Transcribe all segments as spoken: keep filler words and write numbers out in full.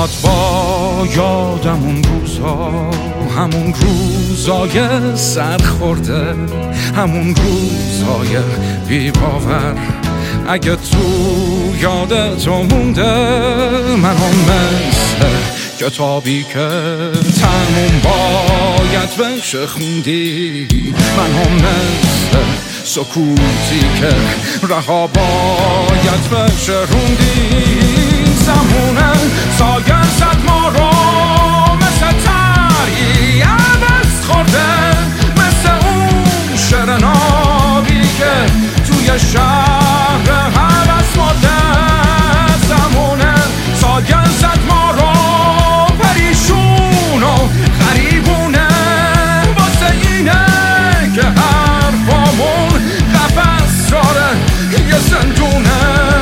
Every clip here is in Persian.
میاد با یادم اون روزا، همون روزای سرخورده، همون روزای بی باور. اگه تو یاد تو مونده، من هم مثل کتابی که تموم باید بشه خوندی، من هم مثل سکوتی که رها باید بشه روندی. زمونه سایه زد ما رو مثل تری عوض خورده، مثل اون شعر نابی که توی شهر هوس مرده. زمونه سایه زد ما رو پریشون و غریبونه، واسه اینه که حرفامون قفس داره یه زندونه.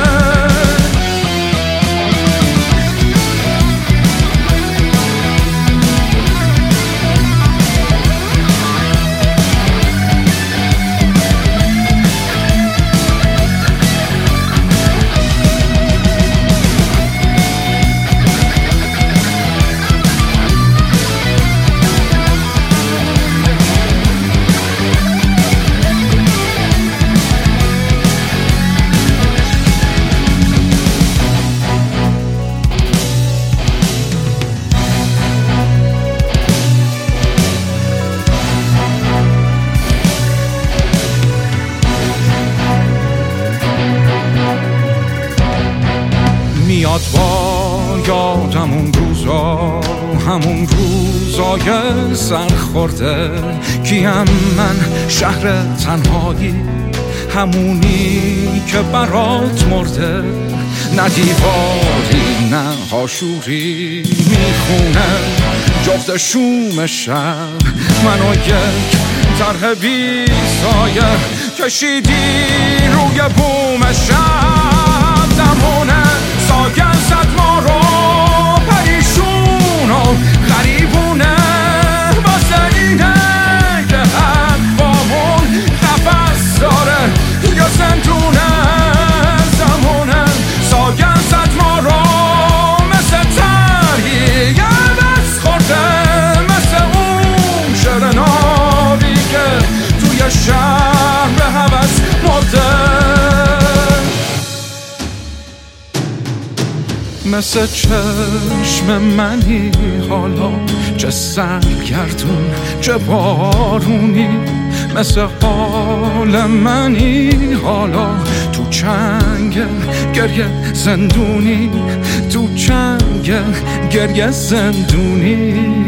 میاد با یادم اون روزا، همون روزای سرخورده. کیم من شهر تنهایی، همونی که برات مرده. نه دیواری نه هاشوری میخونه جفت شوم شب. منو یک طرح بی سایه کشیدی روی بوم شب. زمونه سایه زد ما رو پریشون و غریبونه، واسه اینه که حرفامون قفس داره یا زندونه. زمونه سایه زد ما رو مثل تری عوض خورده، مثل اون شعر نابی که توی شهر به هوس مرده. مثل چشم منی حالا، چه سرگردون چه بارونی. مثل حال منی حالا، تو چنگ گریه زندونی، تو چنگ گریه زندونی.